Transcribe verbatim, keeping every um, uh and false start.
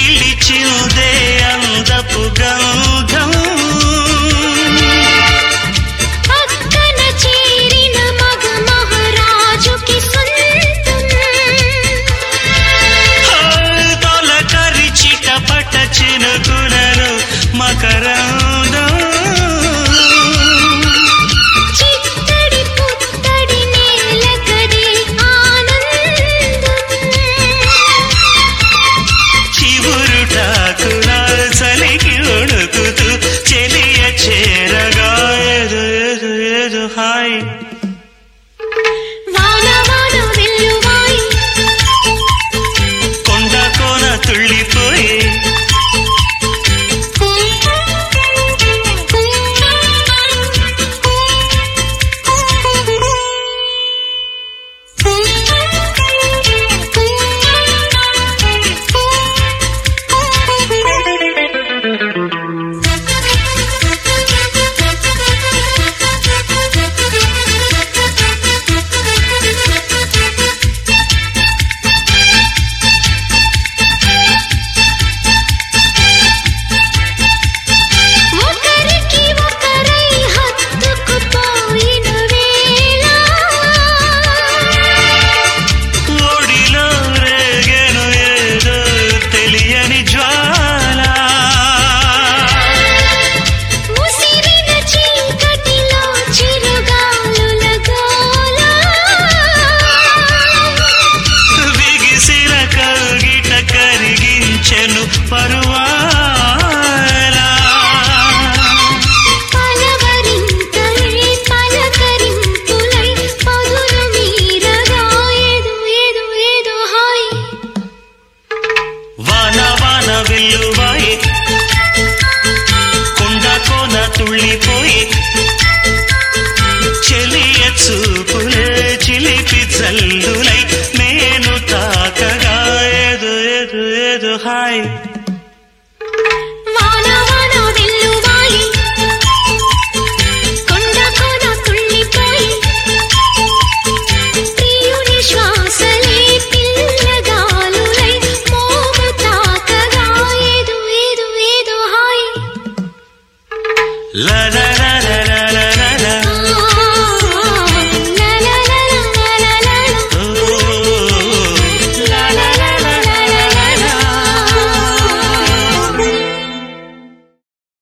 పిలిచిందే అందపు గంధం పక్కన చేరిన మగ మహారాజుకి సొంతం తొలకరి చిటపట చినుకులను మకరందం చిత్తడి పుత్తడి నేలకడే ఆనందం చివురుటాకుల చలికి ఉణుకుతూ చెలియ చేరగా ఏదో ఏదో ఏదో హాయ్ వాన వాన వెల్లువాయి కొండ కోన తుళ్ళిపోయి ఒకరికి ఒకరై హత్తుకుపోయిన వేళ ఓడిలో రేగెను ఏదో తెలియని జ్వాల ముసిరిన చీకటిలో చిరుగాలుల గోల బిగిసిన కౌగిట కరిగించెను పరువాల పలవరింతలై పలకరింపులై పదుల మీరగా ఏదో ఏదో ఏదో హాయ్ వాన వాన వెల్లువాయి కొండ కోన తుళ్ళిపోయి చెలియ చూపులే చిలిపి జల్లులై నేను తాకగా ఏదో ఏదో ఏదో హాయ్